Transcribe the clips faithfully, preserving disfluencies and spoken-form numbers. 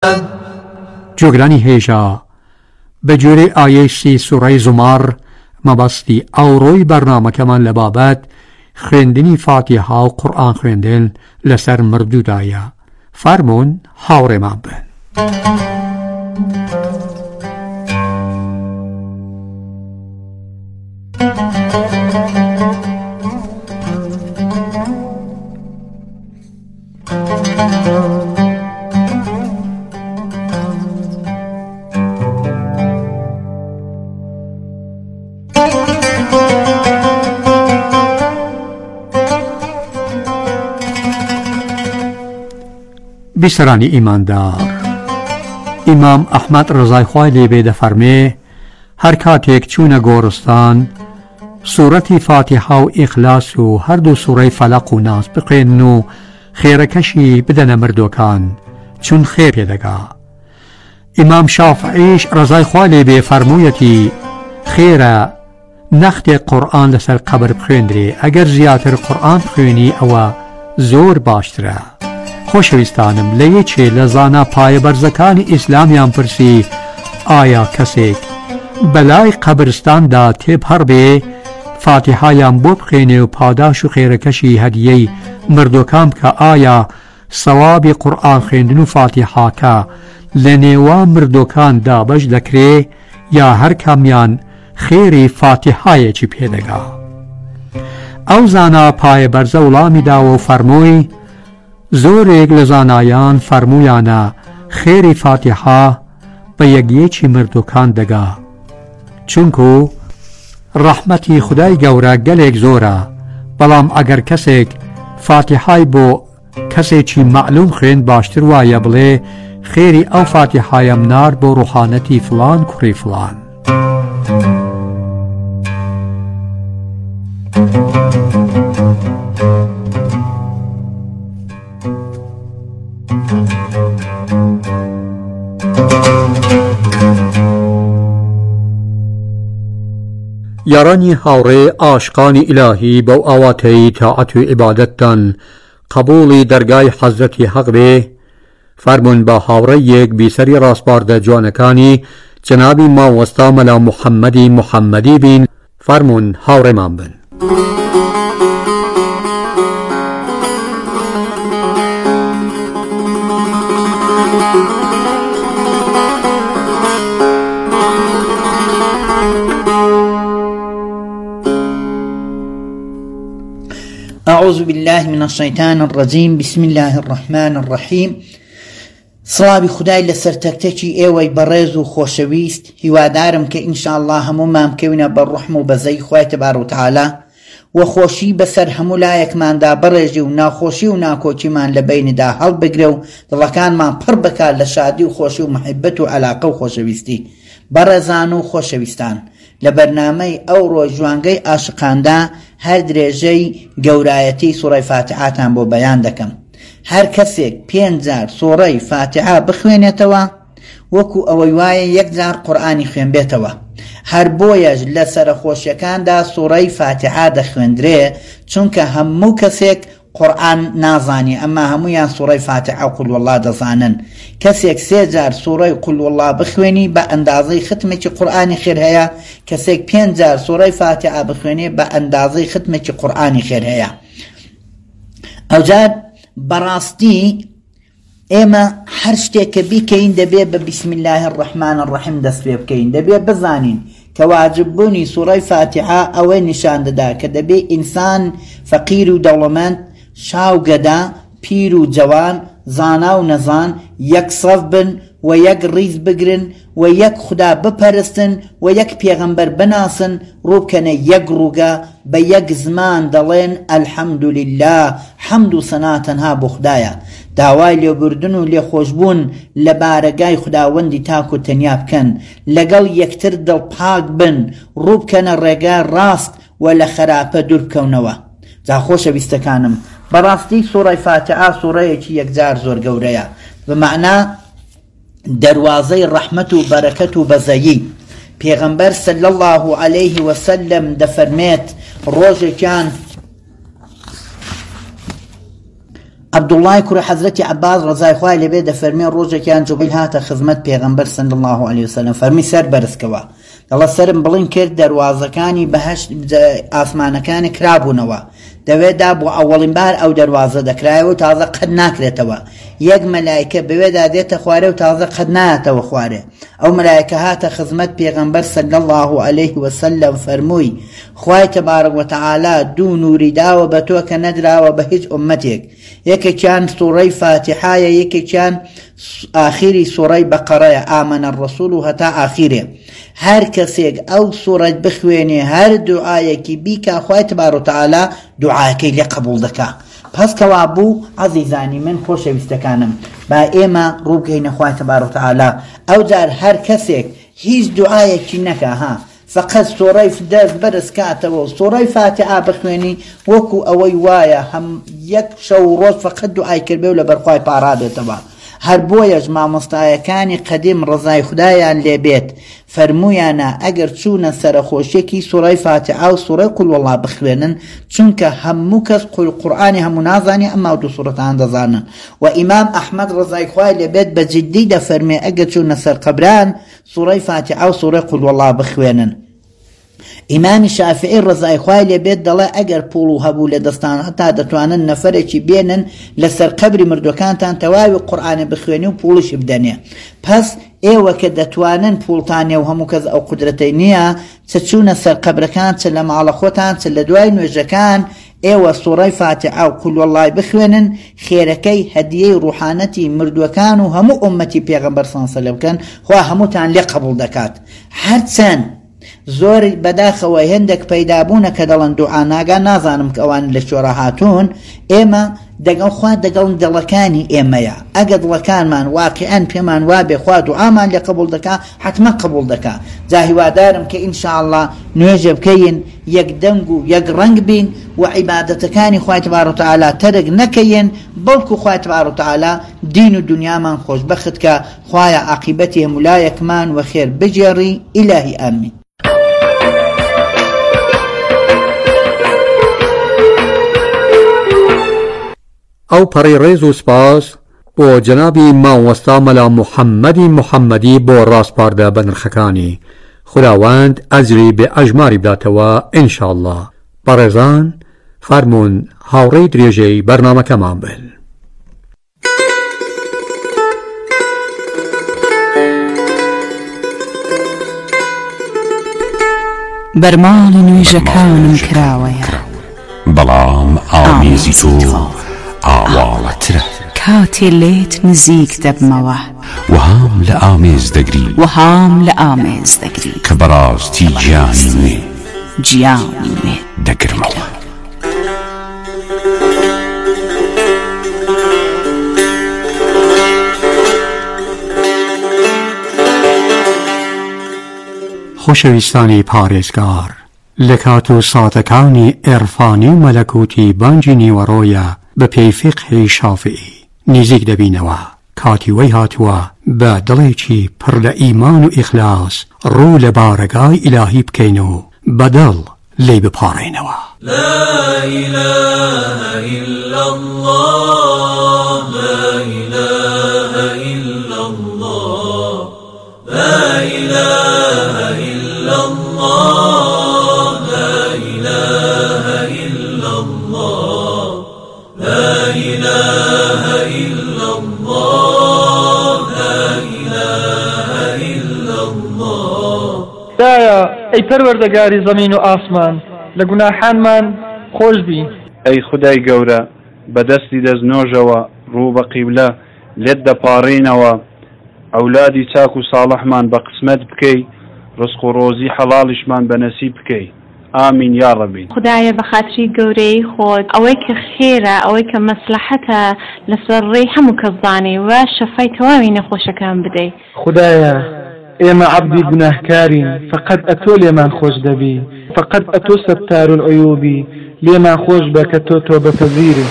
جۆگرانی هێژە بە گوێرەی ئایەی سوورەی زومار مەبەستی ئەوڕۆی بەرنامەکەمان لە بابەت خوێندنی فاتیحا و قورئان خوێندن لەسەر مردوودایە. فەرموون هاوڕێمان بن. بیسەرانی ئیماندار، ئیمام ئەحمەد ڕزای خوای لێبێ دەفەرمێ هەر کاتێک چوونە گۆڕستان سوورەتی فاتیحا و ئیخلاس و هەردوو سوورەی فەلەق و ناس بخوێنن و خێرەکەشی بدەنە مردوەکان چون خێر پێدەگا. ئیمام شافعیش ڕزای خوای لێبێ فەرموویەتی خێرە نەختێک قورئان لەسەر قەبر بخوێندرێ، ئەگەر زیاتر قورئان بخوێنی ئەوە زۆر باشترە. خۆشەویستانم، لە یەکێ لە زانا پایە بەرزەکانی ئیسلامیان پرسی ئایا کەسێک بەلای قەبرستاندا تێبهەڕ بێ فاتیحایان بۆ بخوێنێ و پاداش و خێرەکەشی هەدیەی مردوەکان بکە، ئایا سەوابی قورئان خوێندن و فاتیحاکە لە نێوان مردوەکان دابەش دەکرێ یا هەر کامیان خێری فاتیحایەکی پێدەگا؟ ئەو زانا پایە بەرزە وڵامی داوە و فەرمووی زۆرێک لە زانایان فەرموویانە خێری فاتیحا بە یەکیەکی مردوەکان دەگا، چونکو ڕەحمەتی خودای گەورە گەلێک زۆرە، بەڵام ئەگەر کەسێک فاتیحای بۆ کەسێکی مەعلوم خوێند باشتر وایە بڵێ خێری ئەو فاتیحایەم نار بۆ ڕوحانەتی فڵان کوڕی فڵان. یارانی هاوڕێ ئاشقانی ئیلاهی بەو ئاواتەی تاعەت و عیبادەتتان قبوڵی دەرگای حەزرەتی حەق بێ، فەرموون بە هاوڕێیەک بیسەری ڕاستباردە جوانەکانی جەنابی مامۆستا مەلا محەممەدی محەممەدی بین. فەرموون هاوڕێمان بن. أعوذ بالله من الشيطان الرجيم. بسم الله الرحمن الرحيم. سڵاوی خودای لەسەر تەکتەکی ئێوەی بەڕێز و خۆشەویست، هیوادارم کە ئینشاءالله هەموومان بکەوینە بە ڕوحم و بەزەی خوای تەبارەک و تەعالا و خۆشی بەسەر هەموو لایەکماندا بڕێژی و ناخۆشی و ناکۆچیمان لە بیندا هەڵبگرێ و دڵەکانمان پڕ بکات لە شادی و خۆشی و محبەت و عەلاقە و خۆشەویستی. بەڕێزان و خۆشەویستان، لە بەرنامەی ئەو ڕۆژ جوانگەی ئاشقاندا هەر درێژەی گەورایەتی سوورەی فاتیحاتان بۆ بەیان دەکەم. هەر کەسێک پێنج جار سوورەی فاتیحا بخوێنێتەوە وەکو ئەوەی وایە یەک جار قورئانی خوێن بێتەوە. هەر بۆیەش لە سەرخۆشیەکاندا سوورەی فاتیحا دەخوێندرێ، چونکە هەموو کەسێک قورئان نازانی، ئەمما هەمویان سوورەی فاتیحا و قول والله دەزانن. کەسێک سێ جار سوورەی قول والله بخوێنی بە ئەندازەی ختمێکی قورئانی خێر هەیە، کەسێک پێنج جار سوورەی فاتیحا بخوێنێ بە ئەندازەی ختمێکی قورئانی خێر هەیە. ئەوجار بەڕاستی ئێمە هەر شتێک کە بیکەین دەبێ بە بسم الله الرحمن الرحیم دەست پێ بکەین. دەبێ بزانین کە واجببوونی سوورەی فاتیحا ئەوەی نیشان دەدا کە دەبێ ئینسان فەقیر و دەوڵەمەند، شاو گەدا، پیر و جوان، زانا و نەزان یەک سەف بن و یەک ڕیز بگرن و یەک خدا بپەرستن و یەک پێغەمبەر بناسن، ڕووبکەنە یەک ڕووگە بە یەک زمان دەڵێن ئەلحەمدولله، حەمد و سەنا تەنها بۆ خودایە. داوای لێبوردن و لێخۆشبوون لە بارەگای خداوەندی تاک و تەنیا بکەن، لەگەڵ یەکتر دڵپاک بن، ڕووبکەنە ڕێگای ڕاست و لە خراپە دوور بکەونەوە. جا خۆشەویستەکانم، بەڕاستی سوورەی فاتیحا سوورەیەکی یەکجار زۆر گەورەیە، بمەعنا دەروازەی ڕەحمەت و بەرەکەت و بەزەیی. پێغەمبەر صلی الله عەلەیه وسەلەم دەفەرمێت ڕۆژێکیان عەبدوڵڵای کوڕی حەزرەتی عەباس ڕەزای خوای لێبێ دەفەرمێ ڕۆژێکیان جوبریل هاتە خزمەت پێغەمبەر صلی الله علیه وسلم فەرمی سەر بەرزکەوە دەڵێ سەرم بڵین کرد دەروازەکانی بەهەشت ئاسمانەکانی کرابوونەوە دەوێت دا بۆ ئەوەڵین بار ئەو دەروازە دەکرایەوە و تازە قەت ناکرێتەوە یەک مەلایکە بەوێدا دێتە خوارێ و تازە قەت نایەتەوە خوارێ ئەو مەلایکە هاتە خزمەت پێغەمبەر صلی الله علیه وسلم فەرمووی خوای تەبارەک وتەعالا دوو نووری داوە بە تۆ کە نەدراوە بە هیچ ئوممەتێک یەکێکیان سوورەی فاتحایە یەکێکیان ئاخیری سوورەی بەقەرەیە ئامەنە الرەسوول و هەتا ئاخیرێ هەر کەسێک ئەو سوورەت بخوێنێ هەر دوعایەکی بیکە خوای تەبارەک وتەعالا دوعاکەی لێ قبوڵ دەکا پس کەوا بوو عەزیزانی من خۆشەویستەکانم با ئێمە ڕووبگەینە خوای تەبارەک وتەعالا ئەو جار هەر کەسێک هیچ دوعایەکی نەکا ها فقط سوورەی دەست بەرز کاتەوە و سوورەی فاتحا بخوێنی وەکو ئەوەی وایە هەم یەک شەو ڕۆژ فقط دوعای کردبێ و لەبەر خوای پارادێتەوە هەر بۆیەش مامۆستایەکانی قەدیم ڕزای خودایان لێبێت فەرموویانە ئەگەر چوونە سەرخۆشیێکی سوورەی فاتحا و سوورەی قول وەڵڵا بخوێنن چونکە هەموو کەس قورئانی هەموو نازانی ئەما دوو سوورەتان دەزانن و ئیمام ئەحمەد ڕزای خوای لێبێت بە جددی دەفەرمێ ئەگەر چوونە سەر قەبران سوورەی فاتحا و سوورەی قول وەڵڵا بخوێنن ئیمامی شافعی ڕزای خوای لێبێت دەڵێ ئەگەر پوڵ و هەبوو لە دەستان هەتا دەتوانن نەفەرێکی بێنن لەسەر قەبری مردوەکانتان تەواوی قورئانی بخوێنی و پوڵشی بدەنێ پس ئێوە کە دەتوانن پوڵتانێ و هەموو کەس ئەو قودرەتەی نییە چ چوونە سەر قەبرەکان چ لە ماڵە خۆتان چ لە دوای نوێژەکان ئێوە سوورەی فاتحا و قول وەڵڵای بخوێنن خێرەکەی هەدیەی ڕوحانەتی مردوەکان و هەموو ئوممەتی پێغەمبەر صلی الله علیه وسلم بکەن خوا هەمووتان لێ قبوڵ دەکات هەرچەند زۆر بەداخەوە هێندێک پەیدابوونە کە دەڵێن دوعا ناگا نازانم کە ئەوان لە شۆڕە هاتوون ئێمە دەگەڵ خوا دەگەڵ دڵەکانی ئێمەیە ئەگە دڵەکانمان واقعەن پێمان وابێ خوا دوعامان لێ قبوڵ دەکا حتمما قبوڵ دەکا جا هیوادارم کە ئینشاءالله نوێژێ بکەین یەک دەنگ و یەک ڕەنگ بین و عیبادەتەکانی خوای تەبارەک وتەعالا تەرک نەکەین بەڵکو خوای تەبارەک وتەعالا دین و دنیامان خۆشبەخت کە خوایە عاقیبەتی هەموو لایەکمان و خێر بجێڕی ئیلاهی ئامین ئەو پەڕی ڕێز و سپاس بۆ جەنابی مامۆستا مەلا محەممەدی محەممەدی بۆ ڕاستپاردە بە نرخەکانی خوداوەند ئەجری بێ ئەژماری بداتەوە ئینشاءالله بەڕێزان فەرموون هاوڕێی درێژەی بەرنامەکەمان بن بەرماڵ نوێژەکانم کراوەیە بەڵام ئامیزی تۆ ئاواڵەترە کاتێ لێت نزیک دەبمەوە وهام لە ئامێز دەگری وهام لە ئامێز دەگری کە بەڕاستی گیانی نوێ گیانی نوێ دەگرمەوە خۆشەویستانی پارێزگار لە کات و ساتەکانی ئێرفانی و مەلەکوتی بانگی نیوەڕۆیە بە پێی فیقهی شافعی نزیک دەبینەوە کاتی وەی هاتووە بە دڵێکی پڕ لە ئیمان و ئیخلاس ڕوو لە بارەگای ئیلاهی بکەین و بەدڵ لێی بپاڕێنەوە لا إله إلا الله لا إله إلا الله لا إله إلا الله لا إله إلا الله لا إله إلا الله لا إله إلا الله دایا ئەی پەروەردەگاری زەمین و ئاسمان لە گوناحانمان خۆش بی ئەی خودای گەورە بەدەستی دەستنۆژەوە ڕوو بە قیبلە لێت دەپاڕینەوە ئەولادی چاک و ساڵحمان بە قسمەت بکەی ڕزق و ڕۆزی حەڵاڵیشمان بە نەسیب بکەی ئامین یا ڕەبی خدایە بە خاتری گەورەی خۆت ئەوەی کە خێرە ئەوەی کە مەسلحەتە لەسەر ڕێی هەموو کەس زانێ و شەفای تەواوی نەخۆشەکان بدەیت خدایە ئێمە عەبدی گوناهکارین فقط ئەتۆ لێمان خۆش دەبی فقط ئەتۆ سەتار العیوبی لێمان خۆش بە کە تۆ تۆ بەپەزیری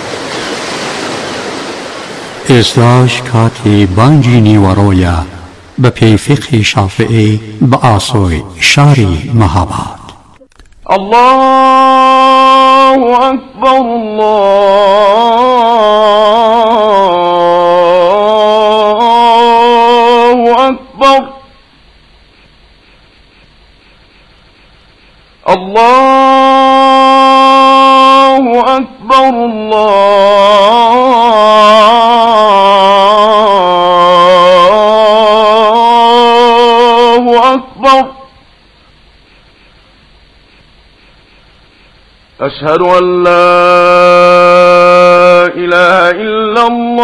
ئێستاش کاتی بانگی نیوەڕۆیە بەپێی فقهی شافعی بە ئاسۆی شاری مەهاباد. الله أكبر الله أكبر الله أكبر الله أكبر أشهد أن لا إله إلا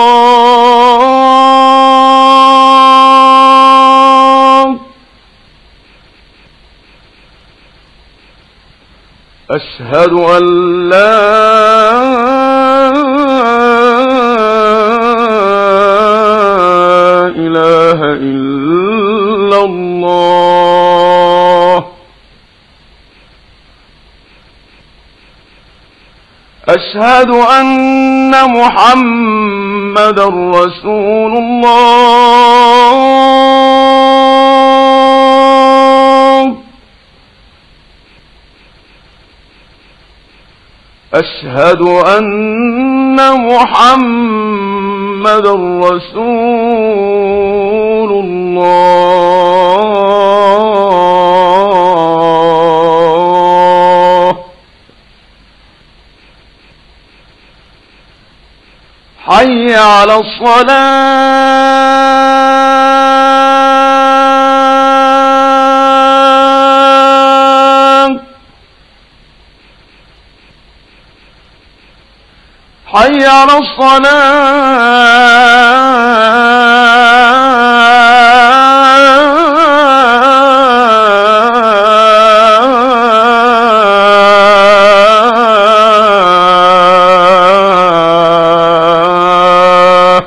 الله أشهد أن لا إله إلا الله أشهد أن محمدا رسول الله أشهد أن محمدا رسول الله حي على الصلاة حي على الصلاة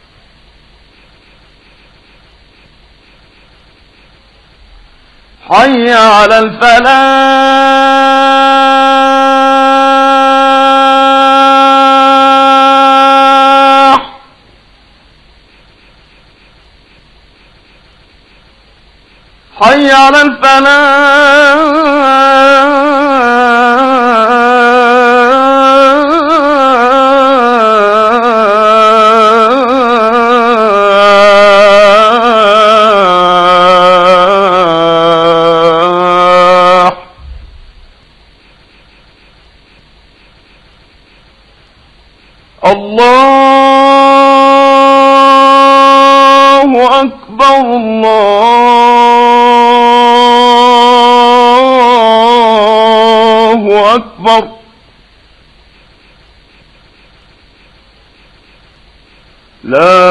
حي على الفلاح حي على الفلاح الله أكبر الله أكبر لا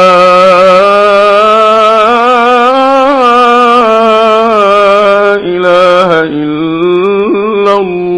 إله إلا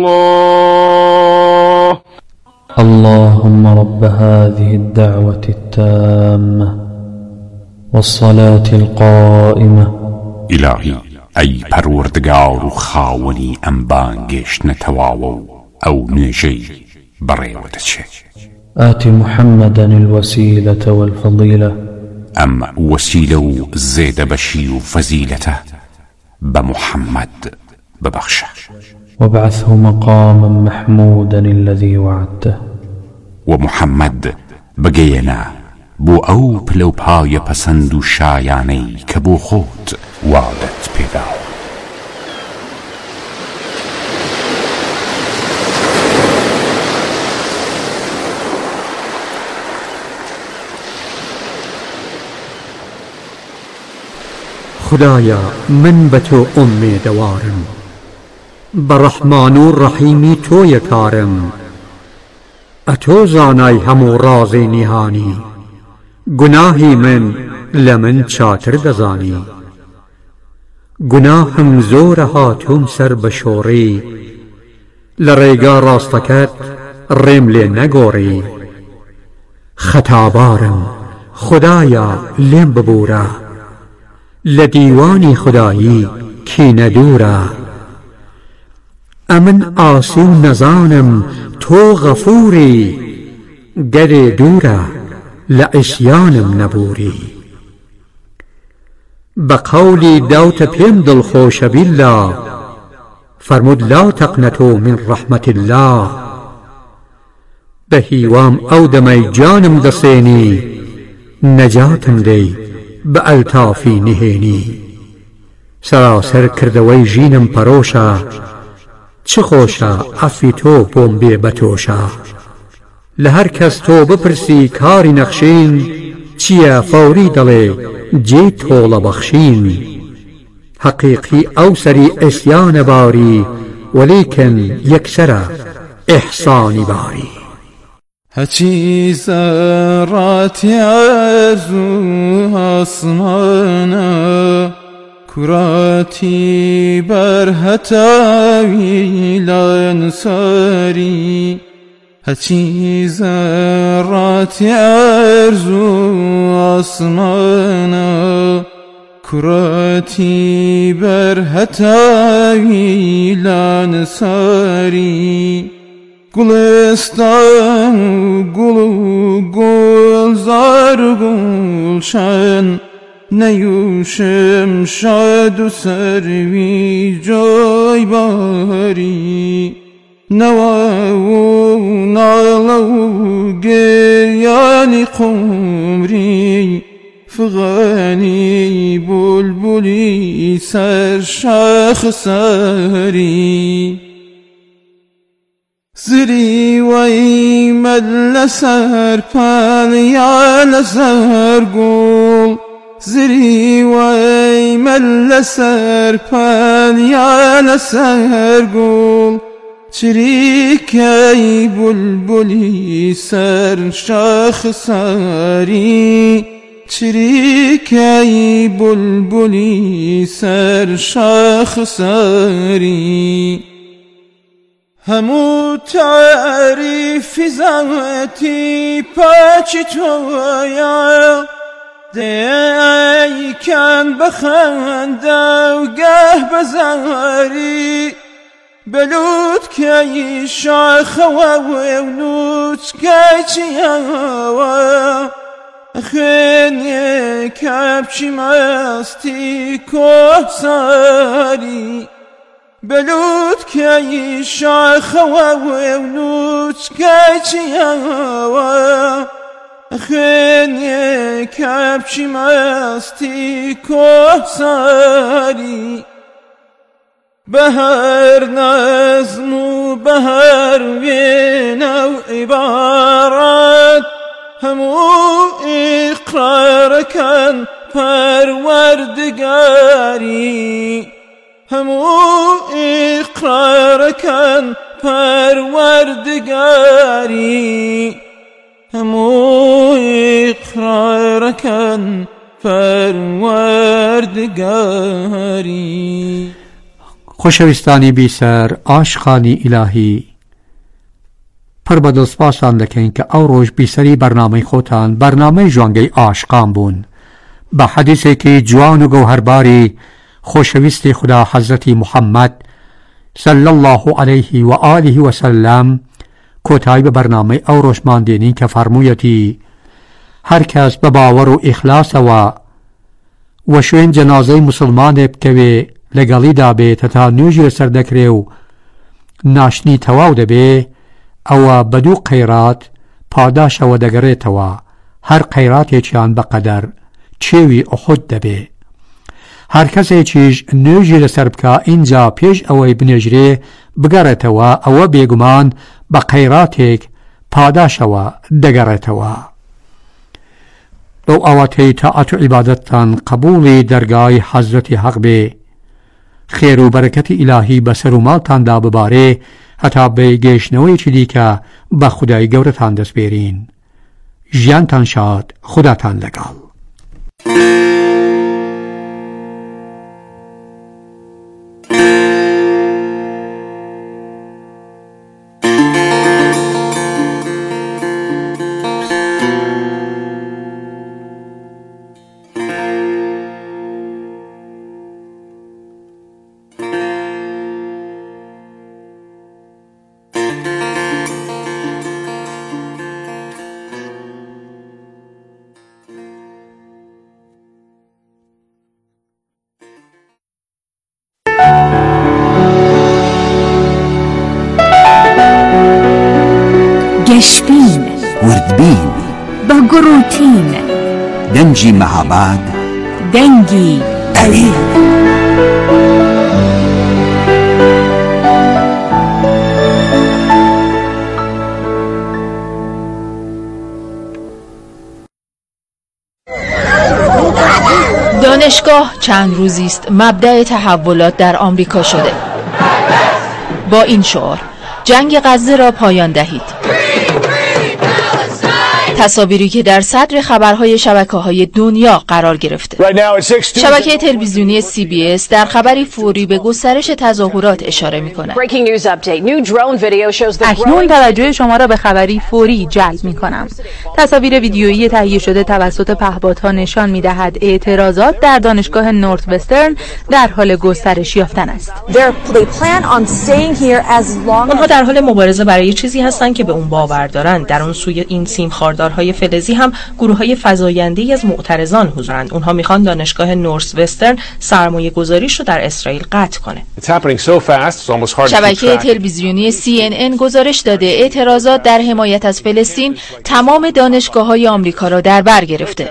الله. اللهم رب هذه الدعوة التامة والصلاة القائمة. إلهي أي پروردگار و خاوني أم بانگش نتواو أو نجي بريودتش. آت محمدا الوسيلة والفضيلة. أم وسيلة زيد بشي فزيلته بمحمد ببخشه. وابعثه مقاما محمودا الذي وعدته. ومحمد بقينا بو أو بلو باي پسند شاياني كبو خود وعدت بيداو. خدایا من به تو امیدوارم، برحمان و رحیمی تو یکارم. اتو زانای همو رازی نهانی، گناهی من لمن چاتر دزانی. گناهم زور هاتون سر بشوری، لریگا راستکت رمل نگوری. خطابارم خدایا لم ببورا، لدیوانی خدایی کی ندورا. امن آسی و نزانم تو غفوری، گل دورا لعصیانم نبوری. بقولي داوت بهم دل خوش بالله فرمود لا تقنطوا من رحمة الله بهيوام او دمي جانم دسيني نجاتم دي بألتافي نهيني سراسر کردوی ژینم پەرۆشە چ خۆشە عەفی تۆ بۆم بێ بەتۆشە لە هەر کەس تۆ بپرسی کاری نەخشین چییە فەوری دەڵێ جێی تۆڵە بەخشین حەقیقی ئەو سەری ئیسیانە باری وەلیکن یەکسەرە ئیحسانی باری هەچی زەڕاتی ئەرزوو ئاسمانە كراتي برهتاوي لانساري هچي زراتي ارزو اسمانا كراتي برهتاوي لانساري گلستان گلو گلزار گلشن نیوشم شاد و سروی جای باری نوا و نالا و گریانی قمری فغانی بلبلی سر شاخ سری زری وی مل سر پالیا لسر گل زری وی مل سر پالیا لسر گل چریکی بلبلی سر شاخ سری چریکی بلبلی سر شاخ سری همو تعریف ذاتی پاچ تویا دی کن بخنده و گه بزاری بلود که شاخ و ونود که چیاوا خینی کبچی مستی که ساری بلود که شاخ و ونود که چیاوا خینی کبچی مستی که ساری به هر نظم و به هر وینو عبارت همو اقرار کن پروردگاری همو اقرار کن پروردگاری همو اقرار کن پروردگاری. خۆشەویستانی بیسەر ئاشقانی ئیلاهی پڕ بە دڵسپاسان دەکەین کە ئەو ڕۆژ بیسەری بەرنامەی خۆتان بەرنامەی ژوانگەی ئاشقان بوون بە حەدیثێکی جوان و گەوهەرباری خۆشەویستی خدا حەزرەتی موحەممەد صلی الله علیه و آله و سلم کۆتایی بە بەرنامەی ئەو ڕۆژمان دێنین کە فەرموویەتی هەر کەس بە باوەڕ و ئیخلاسەوە وە شوێن جەنازەی موسڵمانێ بکەوێ لەگەڵیدا بێتە تا نوێژی لەسەر دەکرێ و ناشنی تەواو دەبێ ئەوە بەدوو قەیرات پاداشەوە دەگەڕێتەوە هەر قەیراتێکیان بەقەدەر چێوی ئوحود دەبێ هەر کەسێکیش نوێژی لەسەر بکە ئینجا پێش ئەوەی بنێژرێ بگەڕێتەوە ئەوە بێگومان بە قەیراتێک پاداشەوە دەگەڕێتەوە. بەو ئاواتەی تاعەت و عیبادەتتان قبوڵی دەرگای حەزرەتی حەق بێ خێر و بەرەکەتی ئیلاهی بەسەر و ماڵتاندا ببارێ هەتا بە گەیشتنەوەیەکی دیکە بە خودای گەورەتان دەستبێرین. ژیانتان شاد، خوداتان لەگەڵ. وردبین بە گڕوتین دەنجی مەهاباد دەنگی ئەوی دانشگاه چند روزی است مبدأ تحولات در آمریکا شده. با این شعار جنگ غزه را پایان دهید. تصاویری که در صدر خبرهای شبکه‌های دنیا قرار گرفته. شبکه تلویزیونی سی بی اس در خبری فوری به گسترش تظاهرات اشاره می‌کند. اکنون توجه شما را به خبری فوری جلب می‌کنم. تصاویر ویدیویی تهیه شده توسط پهپادها نشان می‌دهد اعتراضات در دانشگاه نورت وسترن در حال گسترش یافتن است. آنها در حال مبارزه برای چیزی هستند که به اون باور دارند. در اون سوی این سیم خاردار های فلزی هم گروه های فزاینده‌ای از معترضان حضورند. اونها میخوان دانشگاه نورت وسترن سرمایه گذاریش رو در اسرائیل قطع کنه. شبکه تلویزیونی سی ان ان گزارش داده اعتراضات در حمایت از فلسطین تمام دانشگاه‌های آمریکا را در بر گرفته.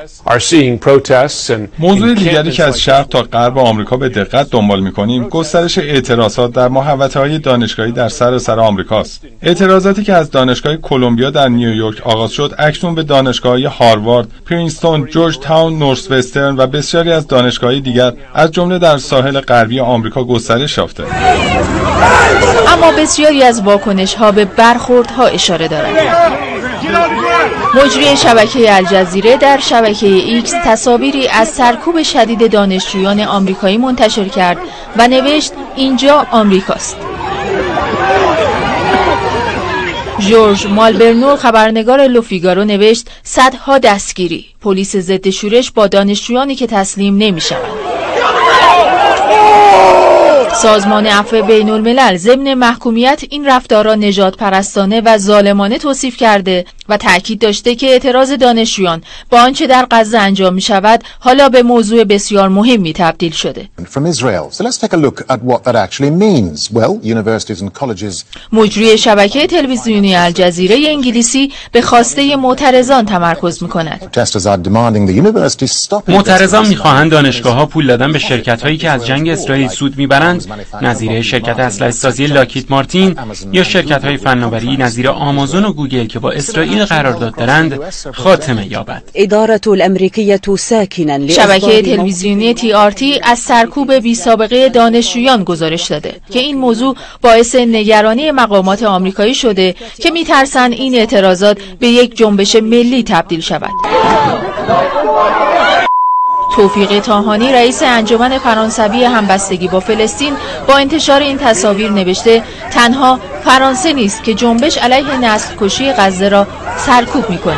موضوع دیگری که از شرق تا غرب آمریکا به دقت دنبال می‌کنیم گسترش اعتراضات در محوطه‌های دانشگاهی در سراسر آمریکاست. اعتراضاتی که از دانشگاه کلمبیا در نیویورک آغاز شد اکنون به دانشگاه‌های هاروارد، پرینستون، جورج تاون، نورت وسترن و بسیاری از دانشگاه‌های دیگر از جمله در ساحل غربی آمریکا گسترش یافته. اما بسیاری از واکنش‌ها به برخوردها اشاره دارند. مجری شبکه الجزیره در شبکه ایکس تصاویری از سرکوب شدید دانشجویان آمریکایی منتشر کرد و نوشت اینجا آمریکاست. جورج مالبرنو خبرنگار لوفیگارو نوشت صدها دستگیری، پلیس ضد شورش با دانشجویانی که تسلیم نمی‌شوند. سازمان عفو بین الملل ضمن محکومیت این رفتار را نژاد پرستانه و ظالمانه توصیف کرده و تأکید داشته که اعتراض دانشجویان با آنچه در غزه انجام می شود حالا به موضوع بسیار مهمی تبدیل شده. مجری شبکه تلویزیونی الجزیره انگلیسی به خواسته معترضان تمرکز می کند. معترضان می خواهند دانشگاه‌ها پول دادن به شرکت‌هایی که از جنگ اسرائیل سود می‌برند، نظیر شرکت اسلحه‌سازی لاکهید مارتین یا شرکت‌های فناوری نظیر آمازون و گوگل که با اسرائیل قرارداد دارند خاتمه یابد. اداره الامریکیه ساکنا شبکه تلویزیونی تی آر تی از سرکوب بی‌سابقه دانشجویان گزارش داده که این موضوع باعث نگرانی مقامات آمریکایی شده که می‌ترسند این اعتراضات به یک جنبش ملی تبدیل شود. توفیق طاهانی رئیس انجمن فرانسوی همبستگی با فلسطین با انتشار این تصاویر نوشته تنها فرانسه نیست که جنبش علیه نسل کشی غزه را سرکوب می‌کند.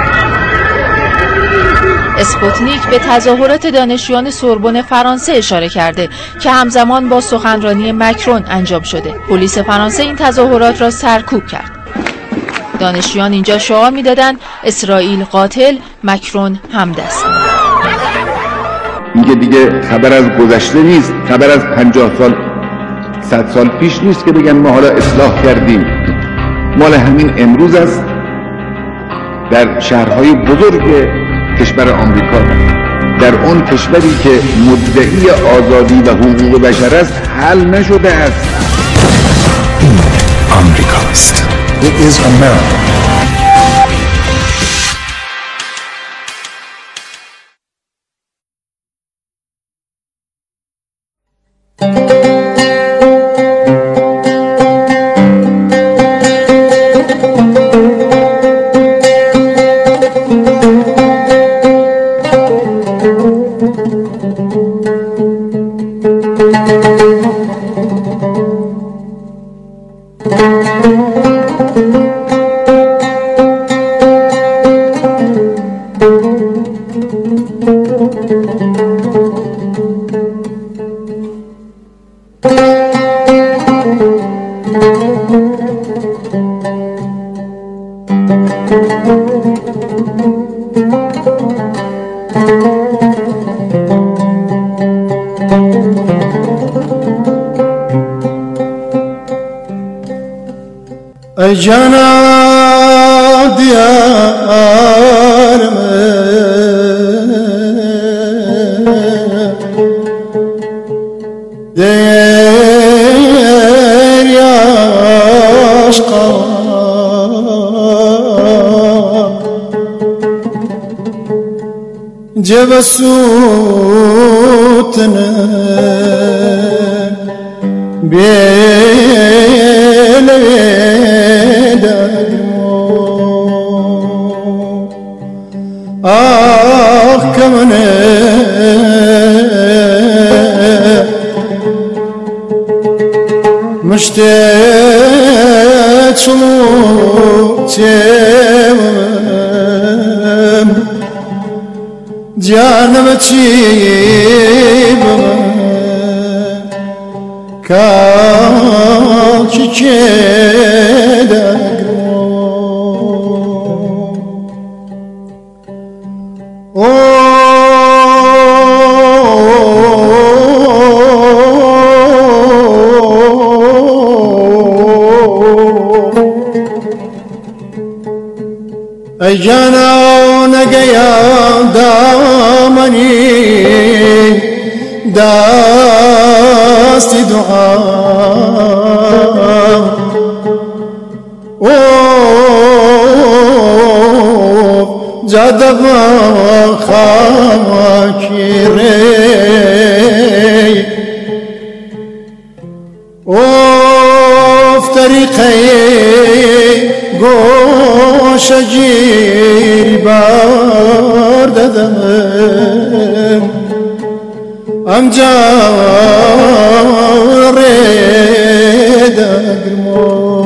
اسپوتنیک به تظاهرات دانشجویان سوربن فرانسه اشاره کرده که همزمان با سخنرانی مکرون انجام شده. پلیس فرانسه این تظاهرات را سرکوب کرد. دانشجویان اینجا شعار می‌دادند اسرائیل قاتل، مکرون همدست. این که دیگه خبر از گذشته نیست، خبر از پنجاه سال صد سال پیش نیست که بگن ما حالا اصلاح کردیم. مال همین امروز است. در شهرهای بزرگ کشور آمریکا، در اون کشوری که مدعی آزادی و حقوق بشر است حل نشده است. این آمریکاست. It is America. ای جانان diyarım der yaşqa cebesutne ah kamne müştet şunu çevim canım çivim kal çiçeğe ای جانان گیا دامنی دست دعا او جادب خاکی ری اوف طریقی گوش جیری بار دادم امجا ریده گرمو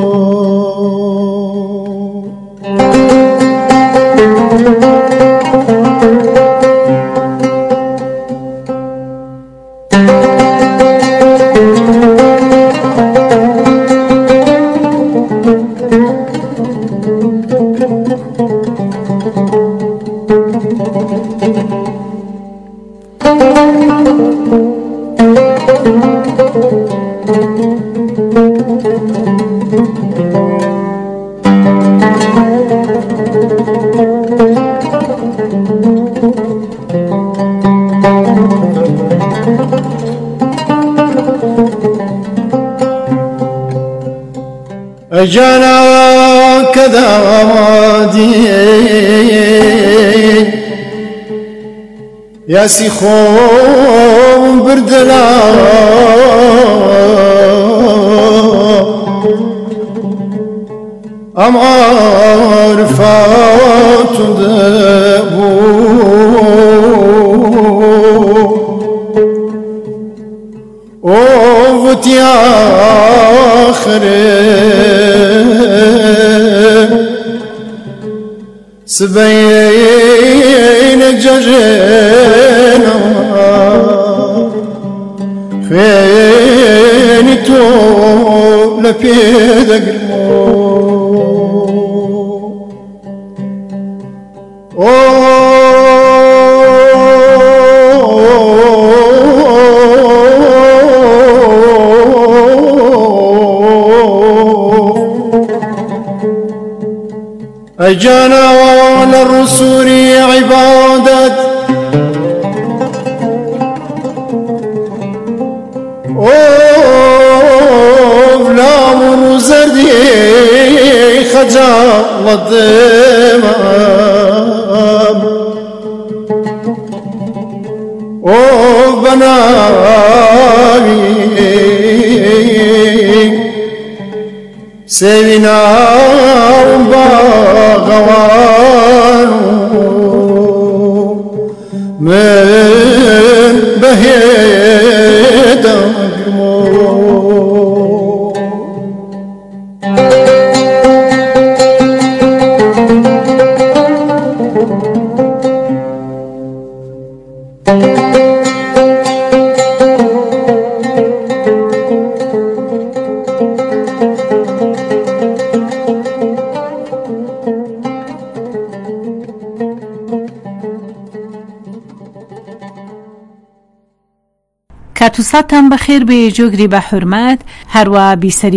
جانا كذا وادي يا سيخون بردلا أم عارفات دبو أوفت يا آخره سبين جرينا خيني تو لبيد أجانا للرسول عبادة أوه لا مرزدي خجال الدمام أوه بنامي سينا باغوان من بهيدا کاتوساتان بەخێر بێ جۆگری بە حورمەت هەروە بیسەری